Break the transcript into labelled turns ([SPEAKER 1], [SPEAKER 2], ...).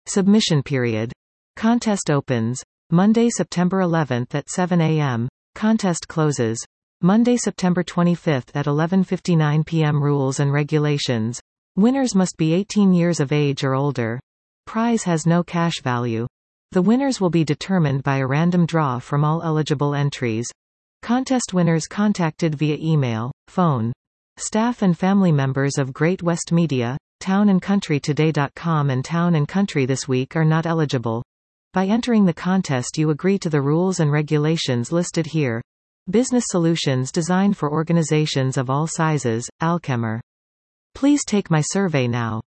[SPEAKER 1] Submission period. Contest opens Monday, September 11th at 7 a.m. Contest closes Monday, September 25th at 11:59 p.m. Rules and regulations. Winners must be 18 years of age or older. Prize has no cash value. The winners will be determined by a random draw from all eligible entries. Contest winners contacted via email, phone. Staff and family members of Great West Media, townandcountrytoday.com and Town & Country This Week are not eligible. By entering the contest you agree to the rules and regulations listed here. Business solutions designed for organizations of all sizes, Alchemer. Please take my survey now.